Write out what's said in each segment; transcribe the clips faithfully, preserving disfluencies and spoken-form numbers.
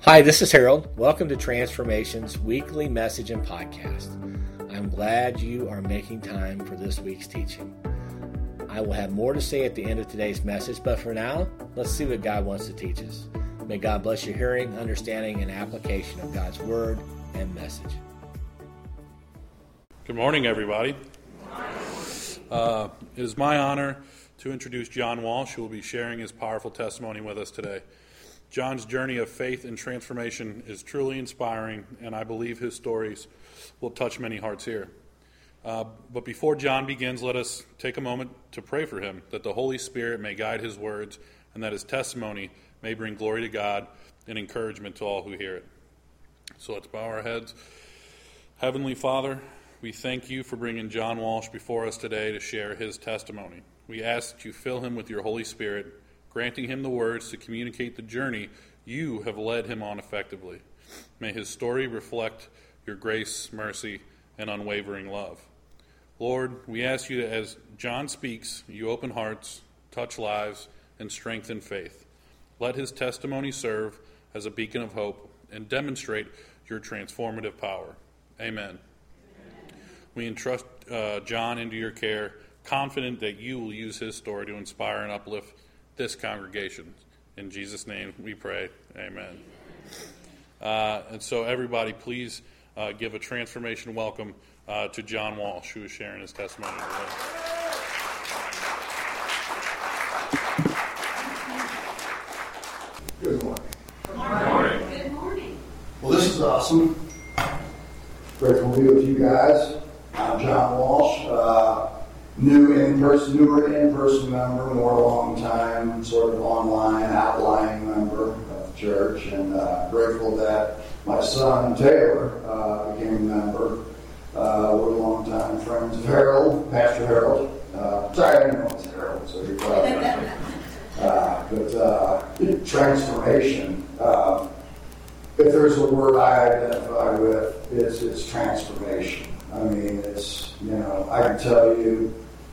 Hi, this is Harold. Welcome to Transformation's weekly message and podcast. I'm glad you are making time for this week's teaching. I will have more to say at the end of today's message, but for now, let's see what God wants to teach us. May God bless your hearing, understanding, and application of God's word and message. Good morning, everybody. Uh, it is my honor to introduce John Walsh, who will be sharing his powerful testimony with us today. John's journey of faith and transformation is truly inspiring, and I believe his stories will touch many hearts here. Uh, but before John begins, let us take a moment to pray for him, that the Holy Spirit may guide his words and that his testimony may bring glory to God and encouragement to all who hear it. So let's bow our heads. Heavenly Father, we thank you for bringing John Walsh before us today to share his testimony. We ask that you fill him with your Holy Spirit, granting him the words to communicate the journey you have led him on effectively. May his story reflect your grace, mercy, and unwavering love. Lord, we ask you that as John speaks, you open hearts, touch lives, and strengthen faith. Let his testimony serve as a beacon of hope and demonstrate your transformative power. Amen. Amen. We entrust uh, John into your care, confident that you will use his story to inspire and uplift this congregation. In Jesus' name we pray. Amen. Uh, and so everybody, please uh, give a transformation welcome uh, to John Walsh, who is sharing his testimony today. Good morning. Good morning. Good morning. Well, this is awesome. Grateful to be with you guys. I'm John Walsh. Uh, New in-person, newer in-person member, more long time, sort of online, outlying member of the church, and uh, grateful that my son Taylor uh, became a member. Uh, we're long-time friends of Harold, Pastor Harold. Uh, sorry, I didn't know it's Harold, so you're probably uh, but uh, transformation. Uh, if there's a word I identify with, it's, it's transformation. I mean, it's, you know, I can tell you,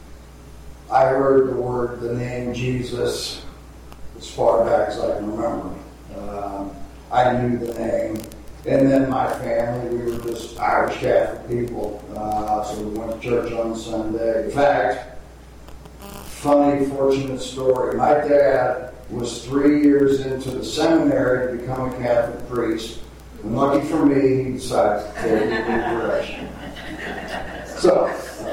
I heard the word, the name Jesus, as far back as I can remember. Um, I knew the name. And then my family, we were just Irish Catholic people. Uh, so we went to church on Sunday. In fact, funny, fortunate story. My dad was three years into the seminary to become a Catholic priest. And lucky for me, he decided to take a new direction. So,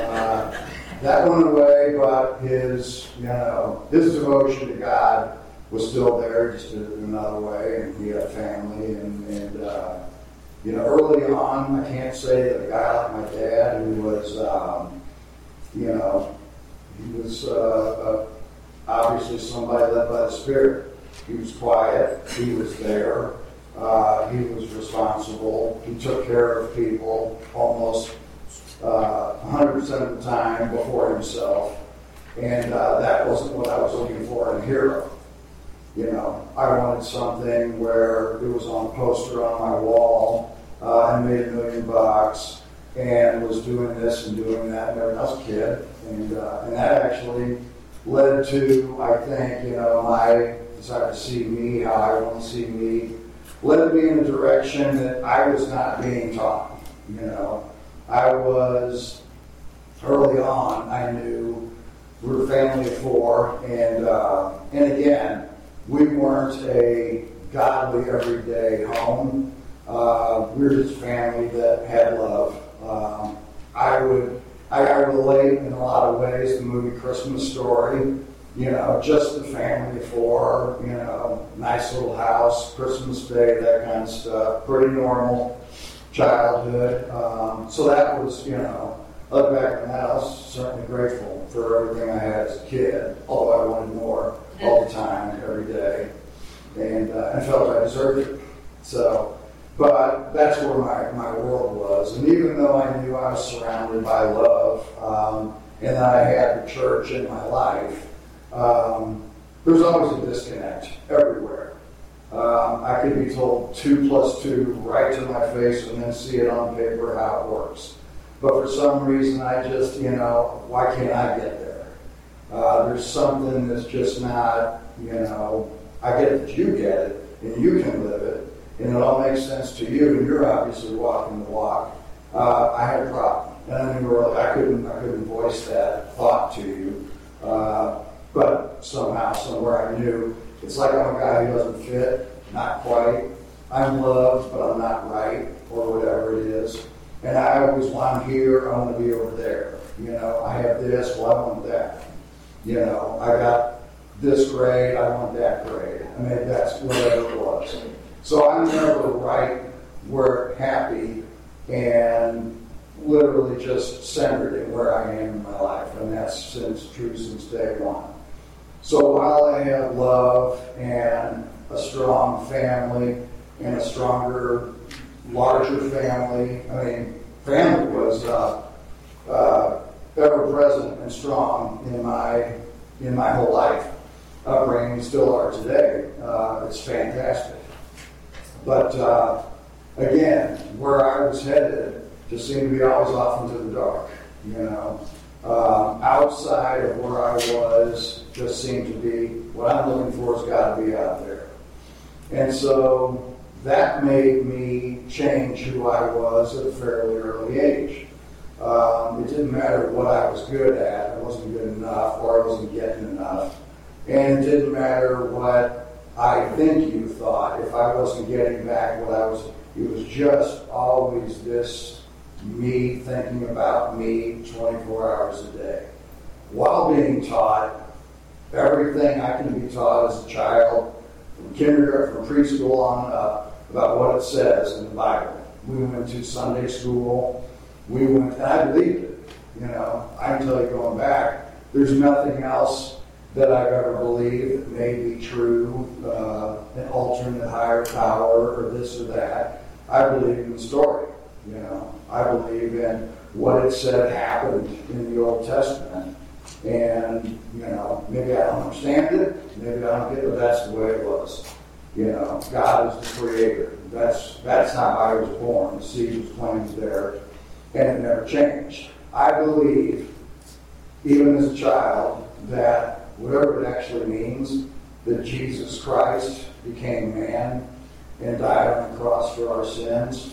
uh, that went away, but his, you know, his devotion to God was still there, just in another way, and he had a family, and, and uh, you know, early on, I can't say that a guy like my dad, who was, um, you know, he was uh, uh, obviously somebody led by the Spirit. He was quiet, he was there, uh, he was responsible, he took care of people almost Uh, one hundred percent of the time before himself, and uh, that wasn't what I was looking for in a hero. You know, I wanted something where it was on a poster on my wall, uh, and made a million bucks, and was doing this and doing that, and I was a kid, and uh, and that actually led to, I think, you know, my desire to see me, how I want to see me, led me in a direction that I was not being taught, you know. I was, early on, I knew we were a family of four, and uh, and again, we weren't a godly, everyday home. Uh, we were just a family that had love. Um, I would, I, I relate in a lot of ways to the movie Christmas Story. You know, just a family of four, you know, nice little house, Christmas Day, that kind of stuff, pretty normal childhood. Um, so that was, you know, I look back on that, I was certainly grateful for everything I had as a kid, although I wanted more all the time, every day, and uh, I felt I deserved it. So, but that's where my, my world was. And even though I knew I was surrounded by love, um, and that I had the church in my life, um, there was always a disconnect everywhere. Um, I could be told two plus two right to my face and then see it on paper how it works. But for some reason, I just, you know, why can't I get there? Uh, there's something that's just not, you know, I get that you get it and you can live it, and it all makes sense to you, and you're obviously walking the walk, uh, I had a problem. And I mean, really, I couldn't, I couldn't voice that thought to you, uh, but somehow, somewhere I knew, it's like I'm a guy who doesn't fit, not quite. I'm loved, but I'm not right, or whatever it is. And I always want here, I want to be over there. You know, I have this, well, I want that. You know, I got this grade, I want that grade. I mean, that's whatever it was. So I'm never right, we're happy, and literally just centered in where I am in my life. And that's since true since day one. So while I have love and a strong family and a stronger, larger family, I mean, family was uh, uh, ever present and strong in my in my whole life. Upbringing still are today. Uh, it's fantastic. But uh, again, where I was headed just seemed to be always off into the dark. You know, um, outside of where I was just seemed to be what I'm looking for has got to be out there. And so that made me change who I was at a fairly early age. Um, it didn't matter what I was good at. I wasn't good enough, or I wasn't getting enough. And it didn't matter what I think you thought. If I wasn't getting back what I was, it was just always this me thinking about me twenty-four hours a day. While being taught everything I can be taught as a child, from kindergarten, from preschool on up, about what it says in the Bible. We went to Sunday school. We went, and I believed it. You know, I can tell you going back, there's nothing else that I've ever believed that may be true, uh, an alternate higher power or this or that. I believe in the story. You know, I believe in what it said happened in the Old Testament. And, you know, maybe I don't understand it, maybe I don't get it, but that's the way it was. You know, God is the creator. That's that's how I was born. The seed was planted there, and it never changed. I believe, even as a child, that whatever it actually means, that Jesus Christ became man and died on the cross for our sins.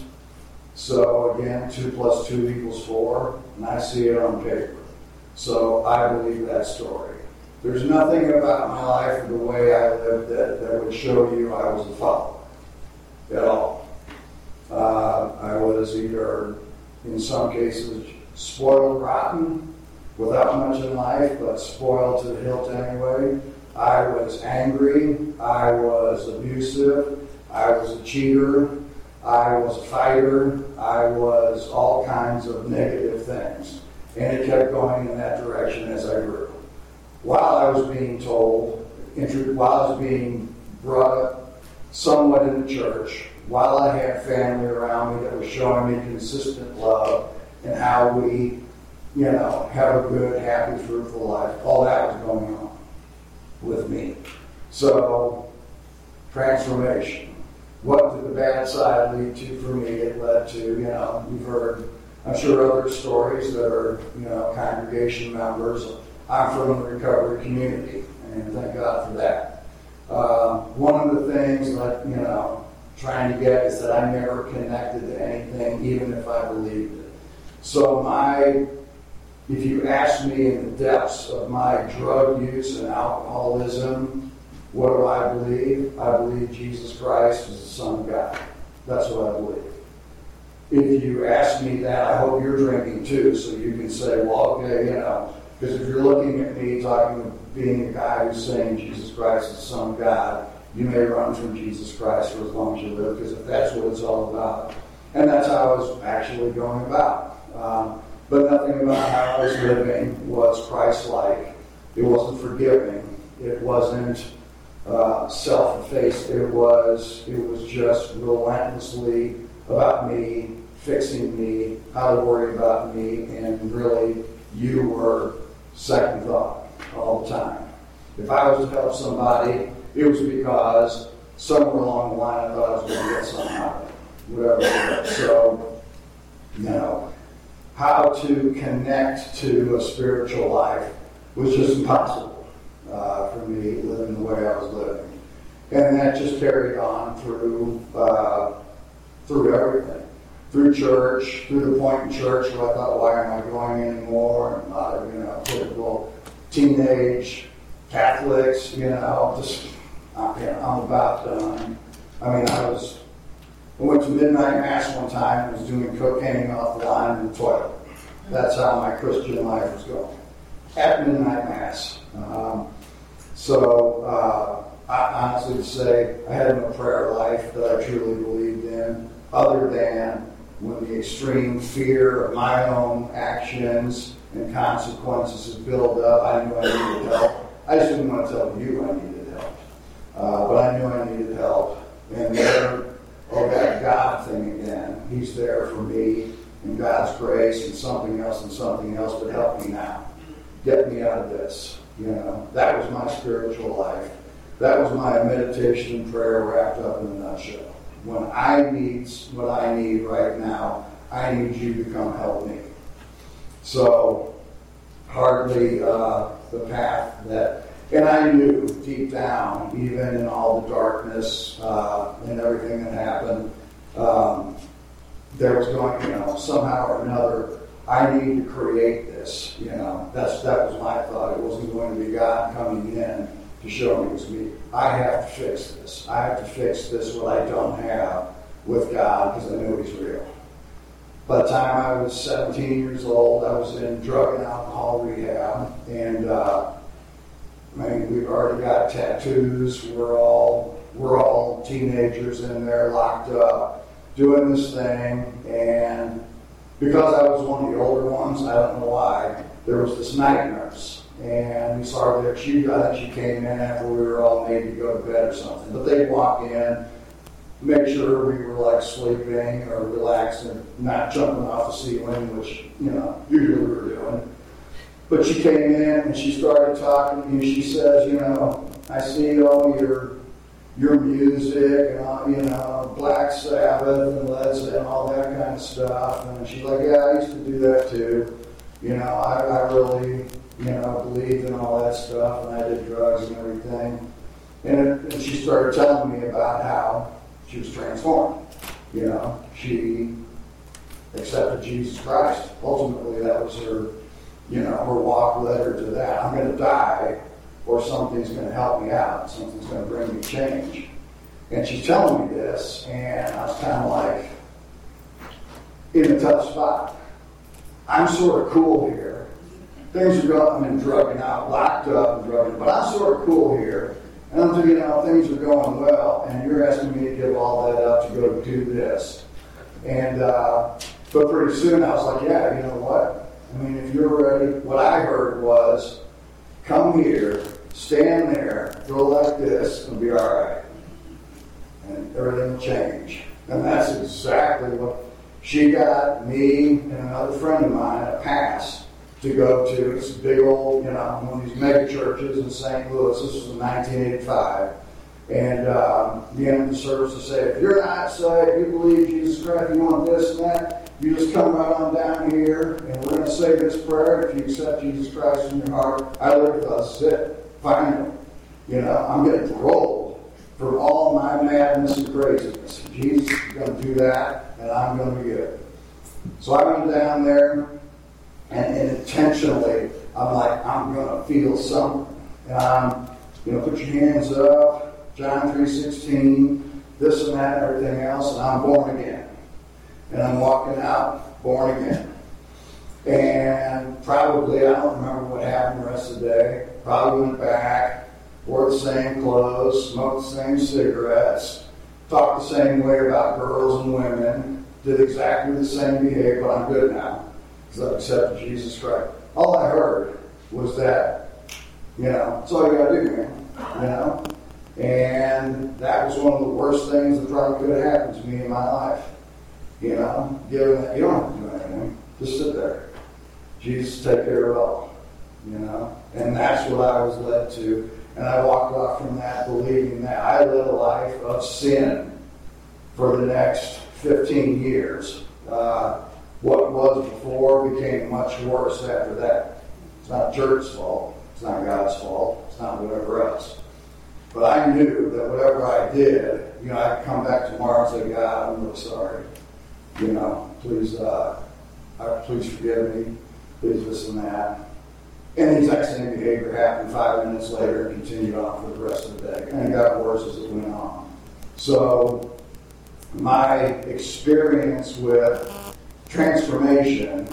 So again, two plus two equals four, and I see it on paper. So I believe that story. There's nothing about my life or the way I lived that, that would show you I was a follower at all. Uh, I was either, in some cases, spoiled rotten, without much in life, but spoiled to the hilt anyway. I was angry. I was abusive. I was a cheater. I was a fighter. I was all kinds of negative things. And it kept going in that direction as I grew. While I was being told, while I was being brought up somewhat in the church, while I had family around me that was showing me consistent love and how we, you know, have a good, happy, fruitful life, all that was going on with me. So, transformation. What did the bad side lead to for me? It led to, you know, you've heard, I'm sure, other stories that are, you know, congregation members. I'm from the recovery community, and thank God for that. Uh, one of the things that, you know, trying to get is that I never connected to anything, even if I believed it. So my, if you ask me in the depths of my drug use and alcoholism, what do I believe? I believe Jesus Christ is the Son of God. That's what I believe. If you ask me that, I hope you're drinking too, so you can say, well, okay, you know, because if you're looking at me talking, being a guy who's saying Jesus Christ is the Son of God, you may run from Jesus Christ for as long as you live, because if that's what it's all about. And that's how I was actually going about. Um, but nothing about how I was living was Christ-like. It wasn't forgiving. It wasn't uh, self-effaced. It was, it was just relentlessly about me, fixing me, how to worry about me, and really you were second thought all the time. If I was to help somebody, it was because somewhere along the line I thought I was going to get something out of it, whatever it was. So, you know, how to connect to a spiritual life was just impossible uh, for me living the way I was living. And that just carried on through uh, through everything. Through church, through the point in church where I thought, why am I going anymore? And, uh, you know, typical teenage Catholics, you know, just, uh, you know, I'm about done. I mean, I was, I went to midnight mass one time and was doing cocaine off the line in the toilet. That's how my Christian life was going. At midnight mass. Um, so, uh, I honestly would say I had no prayer life that I truly believed in, other than when the extreme fear of my own actions and consequences had built up. I knew I needed help. I just didn't want to tell you I needed help. Uh, but I knew I needed help. And there, oh, that God thing again. He's there for me and God's grace and something else and something else, but help me now. Get me out of this. You know, that was my spiritual life. That was my meditation and prayer wrapped up in a nutshell. When I need what I need right now, I need you to come help me. So, hardly uh, the path that, and I knew deep down, even in all the darkness uh, and everything that happened, um, there was going, you know, somehow or another, I need to create this. You know, that's that was my thought. It wasn't going to be God coming in to show me it was me. I have to fix this. I have to fix this, what I don't have with God, because I know He's real. By the time I was seventeen years old, I was in drug and alcohol rehab, and uh, I mean, we've already got tattoos. We're all we're all teenagers in there, locked up, doing this thing, and because I was one of the older ones, I don't know why, there was this night nurse. And we saw her there. She, I think she came in after we were all made to go to bed or something. But they'd walk in, make sure we were like sleeping or relaxed and not jumping off the ceiling, which, you know, usually we were doing. But she came in and she started talking to me. She says, you know, I see all your your music and all, you know, Black Sabbath and Led Zeppelin and all that kind of stuff. And she's like, yeah, I used to do that too. You know, I, I really... you know, believed in all that stuff, and I did drugs and everything. And, it, and she started telling me about how she was transformed. You know, she accepted Jesus Christ. Ultimately, that was her, you know, her walk led her to that. I'm going to die, or something's going to help me out. Something's going to bring me change. And she's telling me this, and I was kind of like in a tough spot. I'm sort of cool here. Things are going, I'm drugging out, locked up and drugging, but I'm sort of cool here. And I'm thinking, you know, things are going well, and you're asking me to give all that up to go do this. And, uh, but pretty soon I was like, yeah, you know what? I mean, if you're ready, what I heard was, come here, stand there, go like this, and be all right. And everything will change. And that's exactly what, she got me and another friend of mine a pass to go to this big old, you know, one of these mega churches in Saint Louis. This was in nineteen eighty-five. And um, the end of the service to say, if you're not saved, you believe Jesus Christ, you want this and that, you just come right on down here, and we're going to say this prayer. If you accept Jesus Christ in your heart, I live with us. That's it. Finally. You know, I'm getting paroled from all my madness and craziness. Jesus is going to do that, and I'm going to be good. So I went down there. And, and intentionally, I'm like, I'm going to feel something. And I'm, you know, put your hands up, John three sixteen, this and that and everything else, and I'm born again. And I'm walking out, born again. And probably, I don't remember what happened the rest of the day. Probably went back, wore the same clothes, smoked the same cigarettes, talked the same way about girls and women, did exactly the same behavior, but I'm good now. Because I've accepted Jesus Christ. All I heard was that, you know, that's all you got to do, man. You know? And that was one of the worst things that probably could have happened to me in my life. You know? Given that you don't have to do anything. Just sit there. Jesus take care of it all. You know? And that's what I was led to. And I walked off from that believing that I led a life of sin for the next fifteen years. Uh, What was before became much worse after that. It's not church's fault. It's not God's fault. It's not whatever else. But I knew that whatever I did, you know, I'd come back tomorrow and say, God, I'm really sorry. You know, please, uh, uh, please forgive me. Please this and that. And the exact same behavior happened five minutes later and continued on for the rest of the day. And it got worse as it went on. So my experience with transformation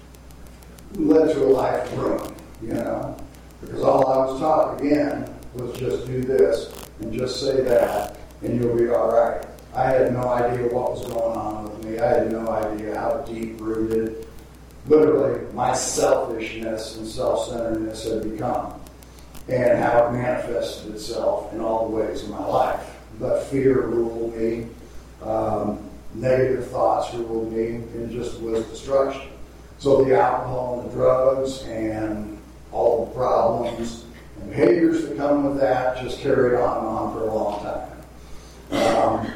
led to a life of ruin, you know. Because all I was taught, again, was just do this and just say that and you'll be all right. I had no idea what was going on with me. I had no idea how deep-rooted, literally, my selfishness and self-centeredness had become and how it manifested itself in all the ways of my life. But fear ruled me. Um, negative thoughts ruled me. And it just was destruction. So the alcohol and the drugs and all the problems and behaviors that come with that just carried on and on for a long time. Um,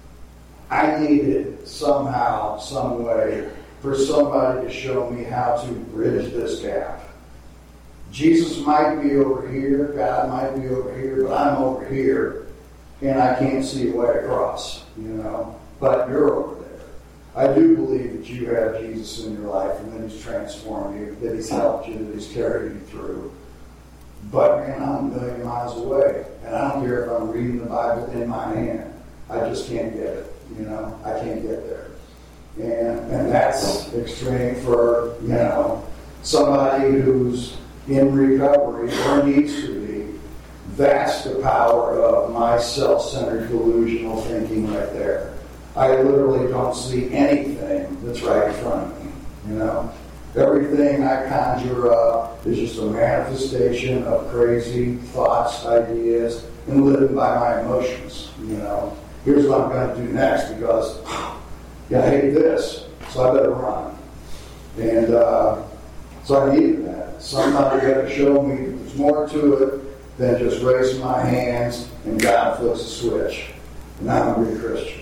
I needed somehow, some way, for somebody to show me how to bridge this gap. Jesus might be over here, God might be over here, but I'm over here, and I can't see a way across, you know. But you're over there. I do believe that you have Jesus in your life, and that He's transformed you, that He's helped you, that He's carried you through. But, man, I'm a million miles away, and I don't care if I'm reading the Bible in my hand. I just can't get it, you know. I can't get there. And, and that's extreme for, you know, somebody who's in recovery or needs to be. That's the power of my self-centered delusional thinking right there. I literally don't see anything that's right in front of me, you know. Everything I conjure up is just a manifestation of crazy thoughts, ideas, and living by my emotions, you know. Here's what I'm going to do next because, yeah, I hate this, so I better run. And uh, so I needed that. Somebody had to show me there's more to it than just raising my hands and God flips a switch. And I'm going to be a Christian.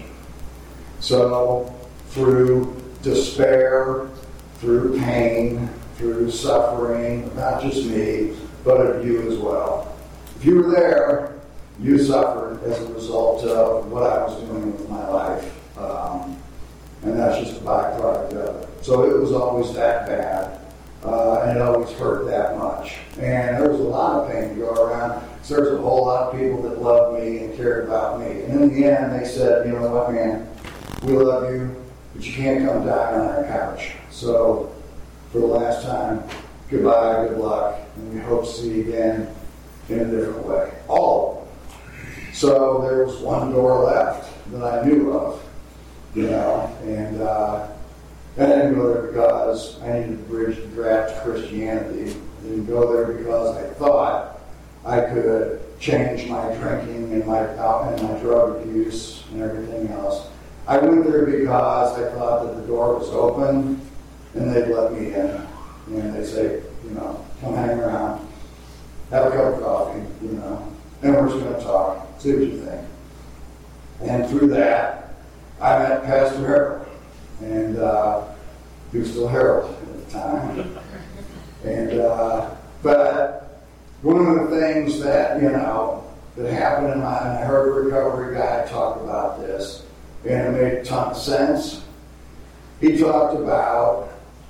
So through despair, through pain, through suffering, not just me, but of you as well. If you were there, you suffered as a result of what I was doing with my life. Um, and that's just a byproduct of it. So it was always that bad. Uh, and it always hurt that much. And there was a lot of pain to go around. So there's a whole lot of people that loved me and cared about me. And in the end, they said, you know what, man, we love you, but you can't come die on our couch. So for the last time, goodbye, good luck, and we hope to see you again in a different way. All of them. So there was one door left that I knew of, you know, and uh, I didn't go there because I needed to bridge the gap to Christianity. I didn't go there because I thought I could change my drinking and my and my drug abuse and everything else. I went there because I thought that the door was open and they'd let me in. And they'd say, you know, come hang around, have a cup of coffee, you know, and we're just going to talk, see what you think. And through that, I met Pastor Harold. And uh, he was still Harold at the time. And uh, but one of the things that, you know, that happened in my, and I heard a recovery guy talk about this, and it made a ton of sense. He talked about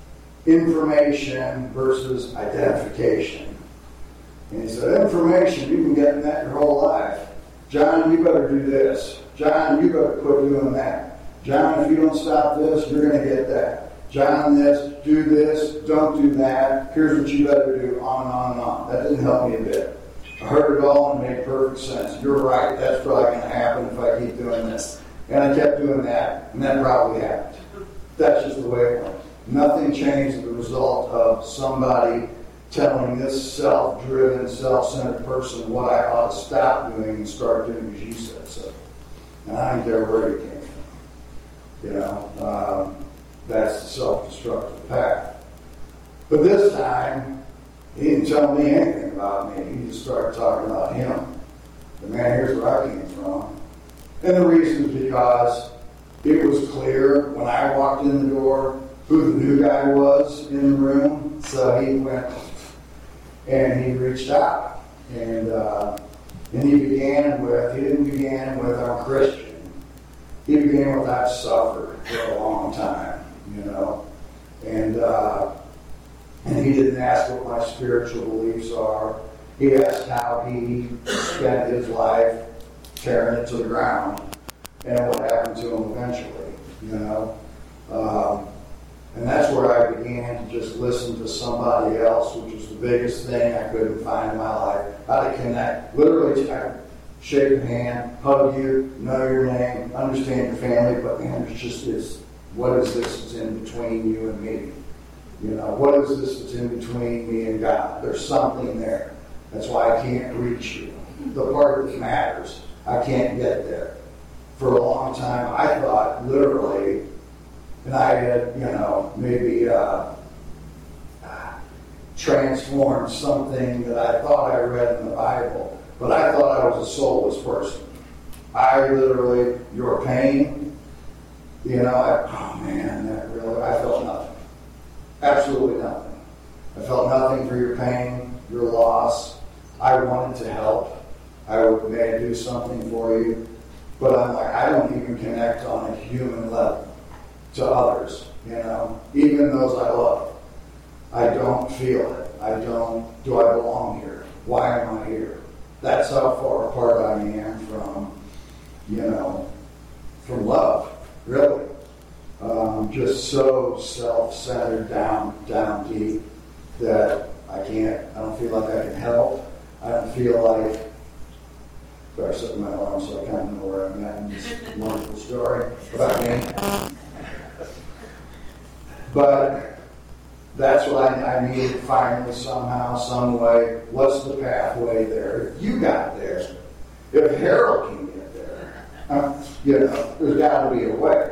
information versus identification. And he said, information, you can get that your whole life. John, you better do this. John, you better quit doing that. John, if you don't stop this, you're going to get that. John, this, do this, don't do that. Here's what you better do, on and on and on. That didn't help me a bit. I heard it all and it made perfect sense. You're right, that's probably going to happen if I keep doing this. And I kept doing that, and that probably happened. That's just the way it went. Nothing changed as a result of somebody telling this self-driven, self-centered person what I ought to stop doing and start doing as you said so. And I don't care where it came from. You know, um, that's the self-destructive path. But this time, he didn't tell me anything about me. He just started talking about him. And man, here's where I came from. And the reason is because it was clear when I walked in the door who the new guy was in the room. So he went and he reached out. And uh, And he began with, he didn't begin with, I'm Christian. He began with, I've suffered for a long time, you know. And uh, and he didn't ask what my spiritual beliefs are. He asked how he spent his life tearing it to the ground and what happened to him eventually, you know. Um, and that's where I began to just listen to somebody else, which was the biggest thing I couldn't find in my life. How to connect. Literally, I shake your hand, hug you, know your name, understand your family, but man, there's just this, what is this that's in between you and me? You know, what is this that's in between me and God? There's something there. That's why I can't reach you. The part that matters, I can't get there. For a long time, I thought, literally, and I had, you know, maybe uh, transformed something that I thought I read in the Bible, but I thought I was a soulless person. I literally, your pain, you know, I, oh man, that really, I felt nothing. Absolutely nothing. I felt nothing for your pain, your loss. I wanted to help. I would may do something for you, but I'm like, I don't even connect on a human level to others, you know, even those I love. I don't feel it. I don't, do I belong here? Why am I here? That's how far apart I am from, you know, from love, really. Um, just so self-centered down, down deep that I can't, I don't feel like I can help. I don't feel like, better set my alarm so I kind of know where I'm at in this wonderful story about me. But that's what I, I needed finally somehow, some way. What's the pathway there? If you got there, if Harold can get there, uh, you know, there's got to be a way.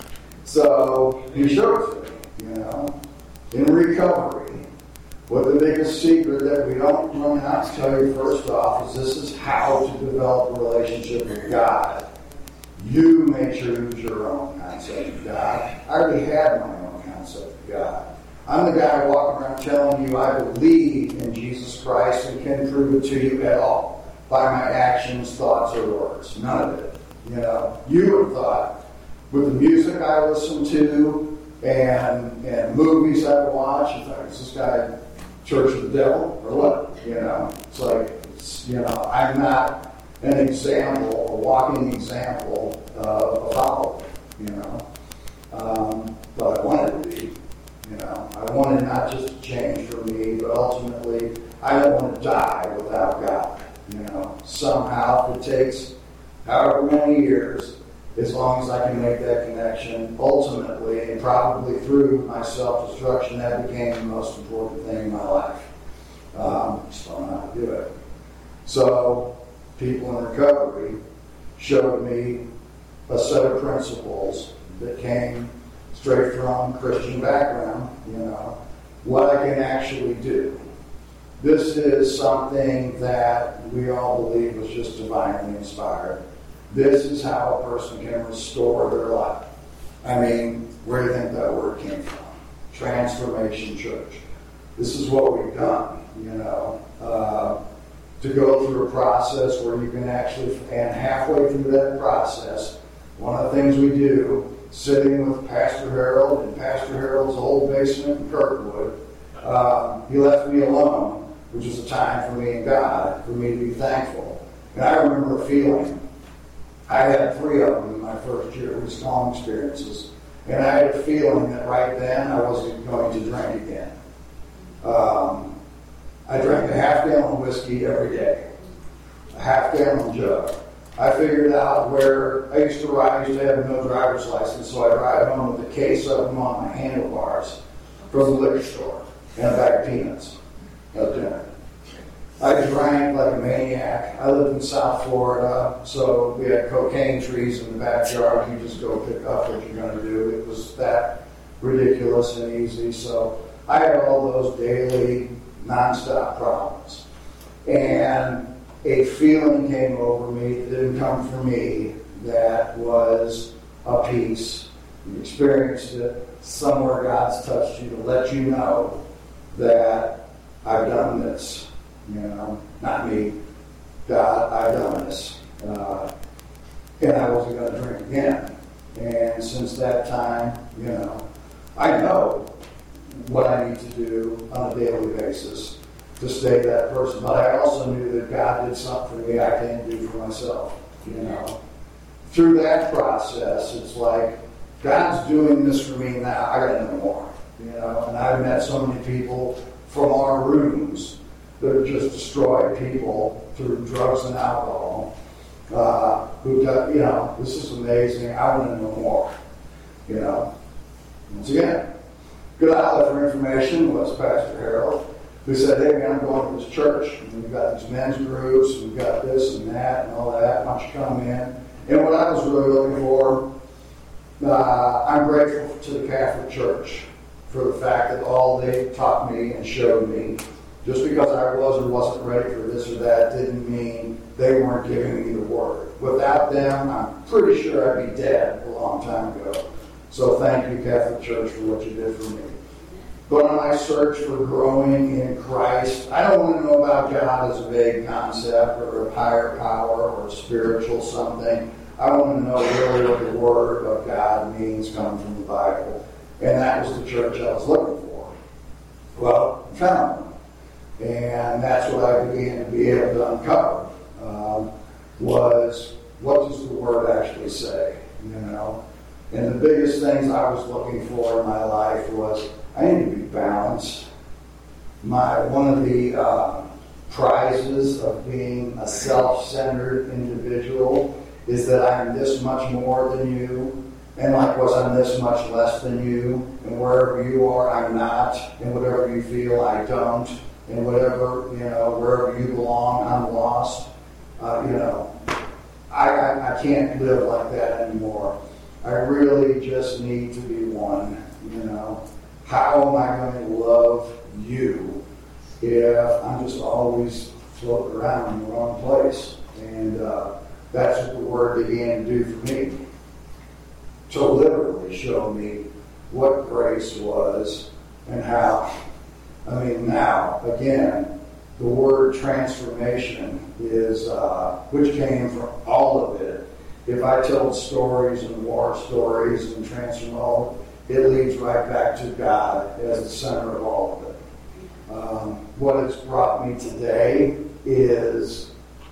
So he showed it to me, you know, in recovery. What the biggest secret that we don't run out to tell you first off is this is how to develop a relationship with God. You make sure you use your own concept of God. I already had my own concept of God. I'm the guy walking around telling you I believe in Jesus Christ and can prove it to you at all by my actions, thoughts, or words. None of it. You know, you would have thought with the music I listen to and and movies I watch, I thought, is this guy Church of the Devil or what? You know, it's like, it's, you know, I'm not an example, a walking example of a follower, you know. Um, but I wanted to be, you know. I wanted not just to change for me, but ultimately, I don't want to die without God, you know. Somehow, if it takes however many years, as long as I can make that connection, ultimately, and probably through my self-destruction, that became the most important thing in my life. Um, just don't know how to do it. So, people in recovery showed me a set of principles that came straight from Christian background, you know, what I can actually do. This is something that we all believe was just divinely inspired. This is how a person can restore their life. I mean, where do you think that word came from? Transformation Church. This is what we've done, you know, uh, to go through a process where you can actually, and halfway through that process, one of the things we do, sitting with Pastor Harold in Pastor Harold's old basement in Kirkwood, uh, he left me alone, which was a time for me and God, for me to be thankful. And I remember a feeling. I had three of them in my first year, these calm experiences. And I had a feeling that right then I wasn't going to drink again. Um, I drank a half gallon of whiskey every day, a half gallon jug. I figured out where I used to ride. I used to have no driver's license, so I'd ride home with a case of them on my handlebars from the liquor store and a bag of peanuts at dinner. I drank like a maniac. I lived in South Florida, so we had cocaine trees in the backyard. You just go pick up what you're going to do. It was that ridiculous and easy. So I had all those daily, nonstop problems. And a feeling came over me that didn't come from me that was a peace. You experienced it. Somewhere God's touched you to let you know that I've done this. You know, not me. God, I done this. Uh, and I wasn't going to drink again. And since that time, you know, I know what I need to do on a daily basis to stay that person. But I also knew that God did something for me I can't do for myself, you know. Through that process, it's like, God's doing this for me now. I got to know more, you know. And I've met so many people from our rooms that have just destroyed people through drugs and alcohol. Uh, who got, you know, this is amazing. I want to know more, you know. Once again, good outlet for information was Pastor Harold, who said, hey, man, I'm going to this church. And we've got these men's groups, we've got this and that and all that. Why don't you come in? And what I was really looking for, uh, I'm grateful to the Catholic Church for the fact that all they taught me and showed me, just because I was or wasn't ready for this or that, didn't mean they weren't giving me the word. Without them, I'm pretty sure I'd be dead a long time ago. So thank you, Catholic Church, for what you did for me. But on my search for growing in Christ, I don't want to know about God as a vague concept or a higher power or a spiritual something. I want to know really what the Word of God means coming from the Bible. And that was the church I was looking for. Well, I found one. And that's what I began to be able to uncover, um, was what does the Word actually say, you know? And the biggest things I was looking for in my life was I need to be balanced. My one of the uh, prizes of being a self-centered individual is that I'm this much more than you, and likewise I'm this much less than you, and wherever you are, I'm not, and whatever you feel, I don't, and whatever, you know, wherever you belong, I'm lost. Uh, you know, I, I, I can't live like that anymore. I really just need to be one, you know. How am I going to love you if I'm just always floating around in the wrong place? And uh, that's what the Word began to do for me. To literally show me what grace was and how. I mean, now, again, the word transformation is, uh, which came from all of it. If I told stories and war stories and transform, it leads right back to God as the center of all of it. Um, what it's brought me today is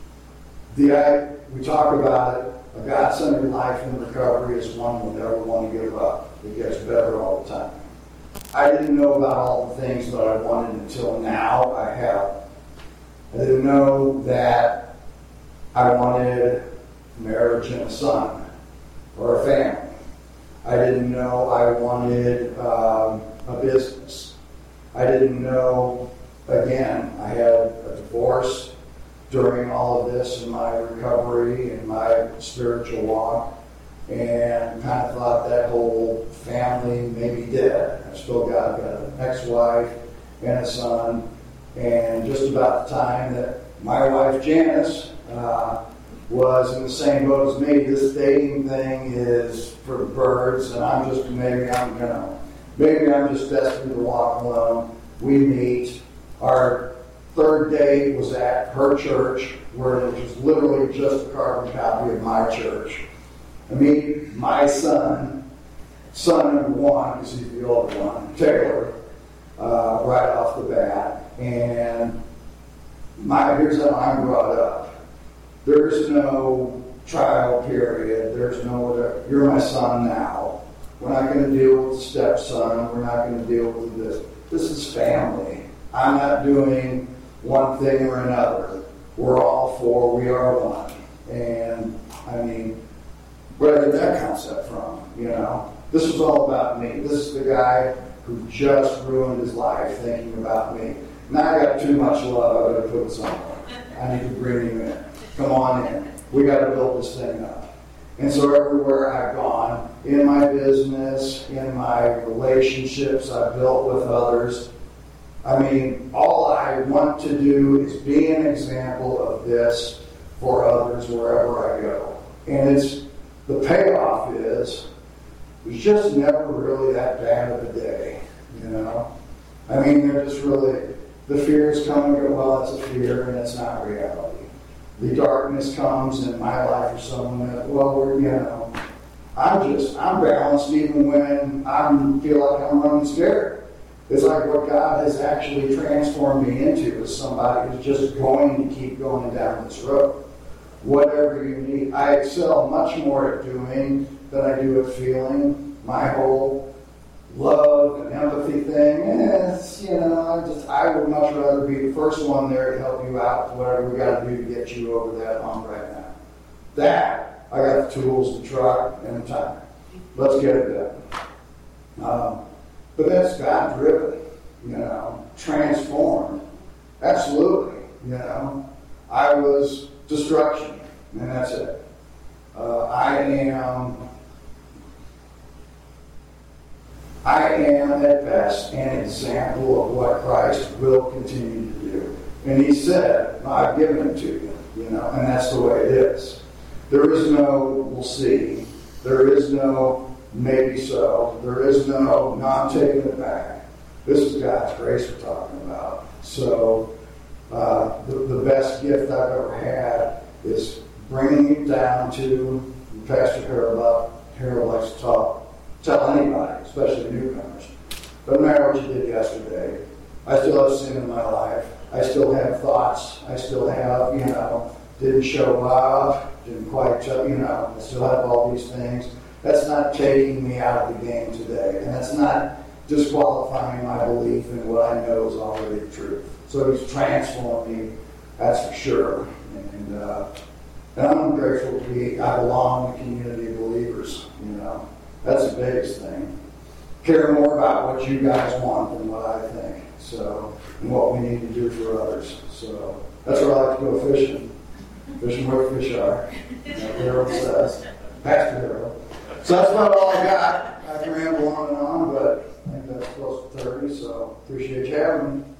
the I, we talk about it. A God-centered life in recovery is one we'll never want to give up. It gets better all the time. I didn't know about all the things that I wanted until now. I have. I didn't know that I wanted marriage and a son or a family. I didn't know I wanted um, a business. I didn't know, again, I had a divorce during all of this in my recovery and my spiritual walk, and kind of thought that whole family may be dead. I still got, got an ex-wife and a son, and just about the time that my wife Janice uh, was in the same boat as me, this dating thing is for the birds, and I'm just, maybe I'm, you know, maybe I'm just destined to walk alone. We meet. Our third date was at her church, where it was literally just a carbon copy of my church. I meet my son, son number one, because he's the older one, Taylor, uh, right off the bat. And my here's how I'm brought up. There's no trial period. There's no whatever. You're my son now. We're not going to deal with the stepson. We're not going to deal with this. This is family. I'm not doing one thing or another. We're all four. We are one. And, I mean, where did that concept from? You know? This was all about me. This is the guy who just ruined his life thinking about me. Now I got too much love. I got to put it somewhere. I need to bring him in. Come on in. We got to build this thing up. And so everywhere I've gone, in my business, in my relationships I've built with others, I mean, all I want to do is be an example of this for others wherever I go. And it's the payoff is it was just never really that bad of a day, you know? I mean, they're just really, the fears come and go, well, it's a fear and it's not reality. the darkness comes in my life or someone that, well, we're, you know, I'm just, I'm balanced even when I feel like I'm running scared. It's like what God has actually transformed me into is somebody who's just going to keep going down this road. Whatever you need. I excel much more at doing than I do at feeling. My whole love and empathy thing, is, you know, I just, I would much rather be the first one there to help you out with whatever we got to do to get you over that hump right now. That, I got the tools, the truck, and the time. Let's get it done. Um, but that's God-driven, you know, transformed. Absolutely, you know. I was destruction, and that's it. Uh, I am... I am, at best, an example of what Christ will continue to do. And he said, I've given it to you, you know, and that's the way it is. There is no, we'll see. There is no, maybe so. There is no, no, I'm taking it back. This is God's grace we're talking about. So, uh, the, the best gift I've ever had is bringing you down to, Pastor Harold, Harold likes to talk, tell anybody, especially newcomers. Doesn't matter what you did yesterday. I still have sin in my life. I still have thoughts. I still have, you know, didn't show up, didn't quite, you know, I still have all these things. That's not taking me out of the game today. And that's not disqualifying my belief in what I know is already the truth. So he's transformed me, that's for sure. And, uh, and I'm grateful to be, I belong in a community of believers, you know. That's the biggest thing. Care more about what you guys want than what I think. So, and what we need to do for others. So, that's where I like to go fishing. Fishing where fish are. Like Harold says. Pastor Harold. So that's about all I got. I can ramble on and on, but I think that's close to thirty, so appreciate you having me.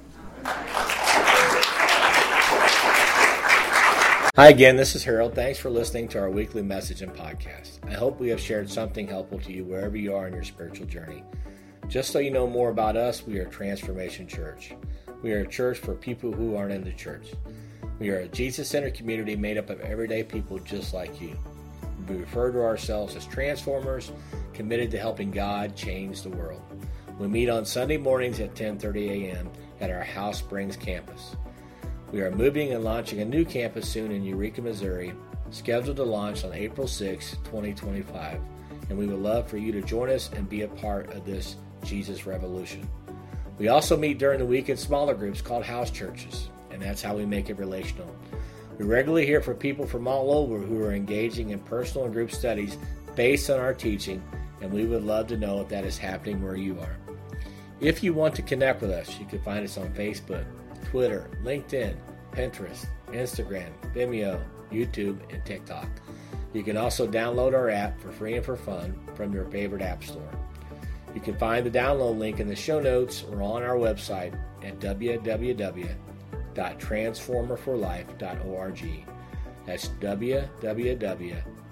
Hi again, this is Harold. Thanks for listening to our weekly message and podcast. I hope we have shared something helpful to you wherever you are in your spiritual journey. Just so you know more about us, we are Transformation Church. We are a church for people who aren't in the church. We are a Jesus-centered community made up of everyday people just like you. We refer to ourselves as Transformers, committed to helping God change the world. We meet on Sunday mornings at ten thirty a.m. at our House Springs campus. We are moving and launching a new campus soon in Eureka, Missouri, scheduled to launch on April sixth, twenty twenty-five, and we would love for you to join us and be a part of this Jesus revolution. We also meet during the week in smaller groups called house churches, and that's how we make it relational. We regularly hear from people from all over who are engaging in personal and group studies based on our teaching, and we would love to know if that is happening where you are. If you want to connect with us, you can find us on Facebook, Twitter, LinkedIn, Pinterest, Instagram, Vimeo, YouTube, and TikTok. You can also download our app for free and for fun from your favorite app store. You can find the download link in the show notes or on our website at w w w dot transformer for life dot org. That's w w w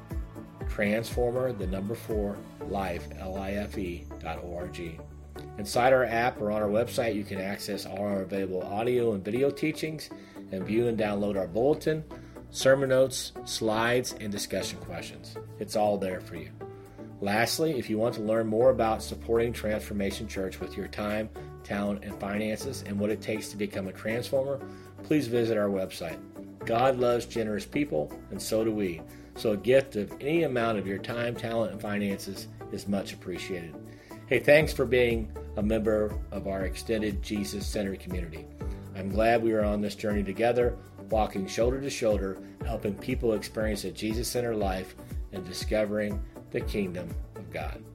dot transformer, the number four, life, L I F E, dot org. Inside our app or on our website, you can access all our available audio and video teachings and view and download our bulletin, sermon notes, slides, and discussion questions. It's all there for you. Lastly, if you want to learn more about supporting Transformation Church with your time, talent, and finances and what it takes to become a transformer, please visit our website. God loves generous people, and so do we. So a gift of any amount of your time, talent, and finances is much appreciated. Hey, thanks for being a member of our extended Jesus-centered community. I'm glad we are on this journey together, walking shoulder to shoulder, helping people experience a Jesus-centered life and discovering the kingdom of God.